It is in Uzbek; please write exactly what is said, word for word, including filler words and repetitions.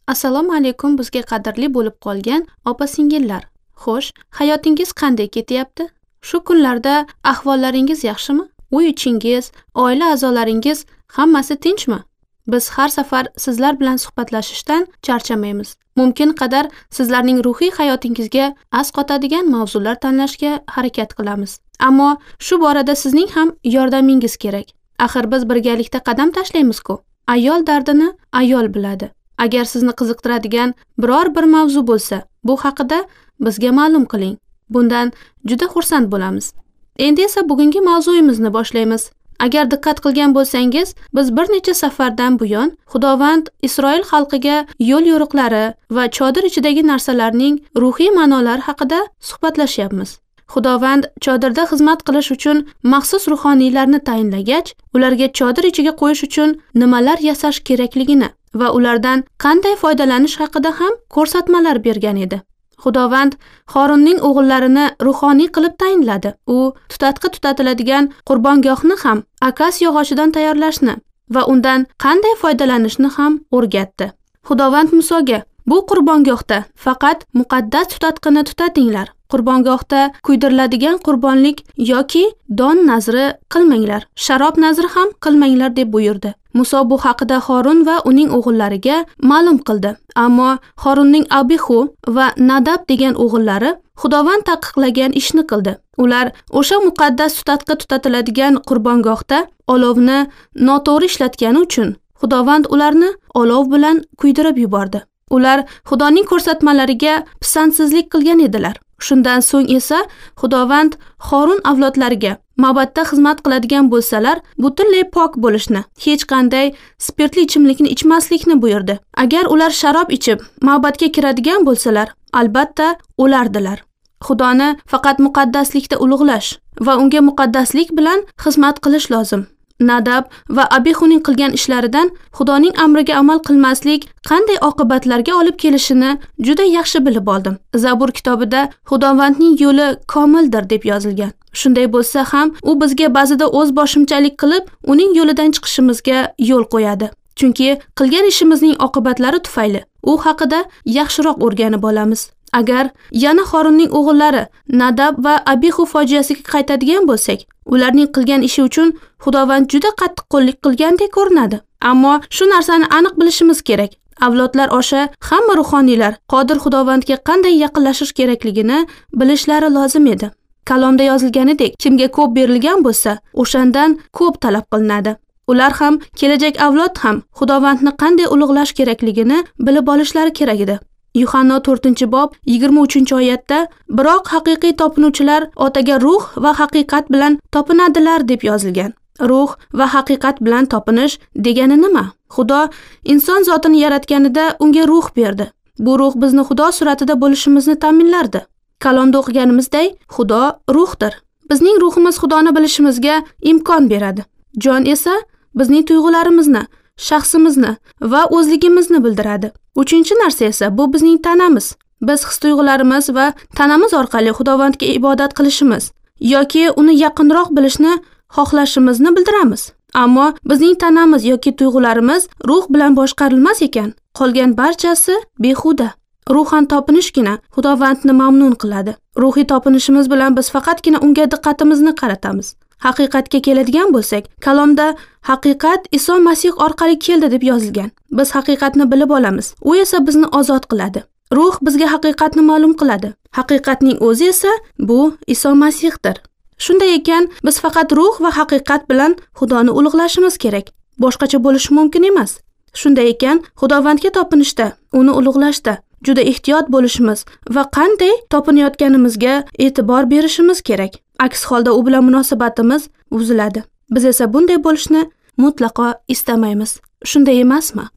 Assalomu alaykum bizga qadrli bo'lib qolgan opa-singillar. Xo'sh, hayotingiz qanday ketyapti? Shu kunlarda ahvollaringiz yaxshimi? Uy ichingiz, oila a'zolaringiz hammasi tinchmi? Biz har safar sizlar bilan suhbatlashishdan charchamaymiz. Mumkin qadar sizlarning ruhiy hayotingizga asqotadigan mavzular tanlashga harakat qilamiz. Ammo shu borada sizning ham yordamingiz kerak. Axir biz birgalikda qadam tashlaymiz-ku. Ayol dardini ayol biladi. Agar sizni qiziqtiradigan biror bir mavzu bo'lsa, bu haqida bizga ma'lum qiling. Bundan juda xursand bo'lamiz. Endi esa bugungi mavzuyimizni boshlaymiz. Agar diqqat qilgan bo'lsangiz, biz bir necha safardan buyon Xudovand Isroil xalqiga yo'l yo'riqlari va chodir ichidagi narsalarning ruhiy ma'nolari haqida suhbatlashyapmiz. Xudovand chodirda xizmat qilish uchun maxsus ruhoniylarni tayinlagach, ularga chodir ichiga qo'yish uchun nimalar yasash kerakligini va ulardan qanday foydalanish haqida ham ko'rsatmalar bergan edi. Xudovand Xoronning o'g'illarini ruhoniy qilib tayinladi. U tutatqi tutatiladigan qurbongohni ham akas yog'ochidan tayyorlashni va undan qanday foydalanishni ham o'rgatdi. Xudovand Musoga: "Bu qurbongohda faqat muqaddas tutatqini tutatinglar. Qurbongohda kuydiriladigan qurbonlik yoki don nazri qilmanglar, sharob nazri ham qilmanglar" deb buyurdi. Muso bu haqida Xoron va uning o'g'illariga ma'lum qildi. Ammo Xoronning Abihu va Nadab degan o'g'illari Xudovand taqiqlagan ishni qildi. Ular o'sha muqaddas tutatqi tutatiladigan qurbongohda olovni noto'g'ri ishlatgani uchun Xudovand ularni olov bilan kuydirib yubordi. Ular Xudoning ko'rsatmalariga pisandsizlik qilgan edilar. Shundan so'ng esa Xudovand Xoron avlodlariga ma'batda xizmat qiladigan bo'lsalar, butunlay pok bo'lishni, hech qanday spirtli ichimlikni ichmaslikni buyurdi. Agar ular sharob ichib ma'batga kiradigan bo'lsalar, albatta o'lardilar. Xudoni faqat muqaddaslikda ulug'lash va unga muqaddaslik bilan xizmat qilish lozim. Nadab va Abihuning qilgan ishlaridan Xudoning amriga amal qilmaslik qanday oqibatlarga olib kelishini juda yaxshi bilib oldim. Zabur kitobida Xudovandning yo'li komildir deb yozilgan. Shunday bo'lsa ham, u bizga ba'zida o'z boshimchalik qilib, uning yo'lidan chiqishimizga yo'l qo'yadi. Chunki qilgan ishimizning oqibatlari tufayli u haqida yaxshiroq o'rganib olamiz. Agar yana Xoronning o'g'illari Nadab va Abihu fojiasiga qaytadigan bo'lsak, ularning qilgan ishi uchun Xudovand juda qattiq qo'llik qilgandek ko'rinadi. Ammo shu narsani aniq bilishimiz kerak. Avlodlar osha hamma ruhoniylar Qodir Xudovandga qanday yaqinlashish kerakligini bilishlari lozim edi. Kalomda yozilganidek, kimga ko'p berilgan bo'lsa, o'shandan ko'p talab qilinadi. Ular ham, kelajak avlod ham Xudovandni qanday ulug'lash kerakligini bilib olishlari kerak edi. Yuhanno to'rtinchi bob yigirma uchinchi oyatda biroq haqiqiy topinuvchilar otaga ruh va haqiqat bilan topinadilar deb yozilgan. Ruh va haqiqat bilan topinish degani nima? Xudo inson zotini yaratganida unga ruh berdi. Bu ruh bizni Xudo suratida bo'lishimizni ta'minlardi. Kalomda o'qiganimizdek, Xudo ruhdir. Bizning ruhimiz Xudoni bilishimizga imkon beradi. Jon esa bizning tuyg'ularimizni, shaxsimizni va o'zligimizni bildiradi. Uchinchi narsa esa bu bizning tanamiz. Biz his-tuyg'ularimiz va tanamiz orqali Xudovandga ibodat qilishimiz yoki uni yaqinroq bilishni xohlashimizni bildiramiz. Ammo bizning tanamiz yoki tuyg'ularimiz ruh bilan boshqarilmas ekan, qolgan barchasi behuda. Ruhan topinishgina Xudovandni mamnun qiladi. Ruhiy topinishimiz bilan biz faqatgina unga diqqatimizni qaratamiz. Haqiqatga keladigan bo'lsak, kalomda haqiqat Iso Masih orqali keldi deb yozilgan. Biz haqiqatni bilib olamiz. U esa bizni ozod qiladi. Ruh bizga haqiqatni ma'lum qiladi. Haqiqatning o'zi esa bu Iso Masihdir. Shunday ekan, biz faqat ruh va haqiqat bilan Xudoni ulug'lashimiz kerak. Boshqacha bo'lishi mumkin emas. Shunday ekan, Xudovandga topinishda, uni ulug'lashda juda ehtiyot bo'lishimiz va qanday topinayotganimizga e'tibor berishimiz kerak. Aks holda u bilan munosabatimiz buziladi. Biz esa bunday bo'lishni mutlaqo istamaymiz. Shunday emasmi?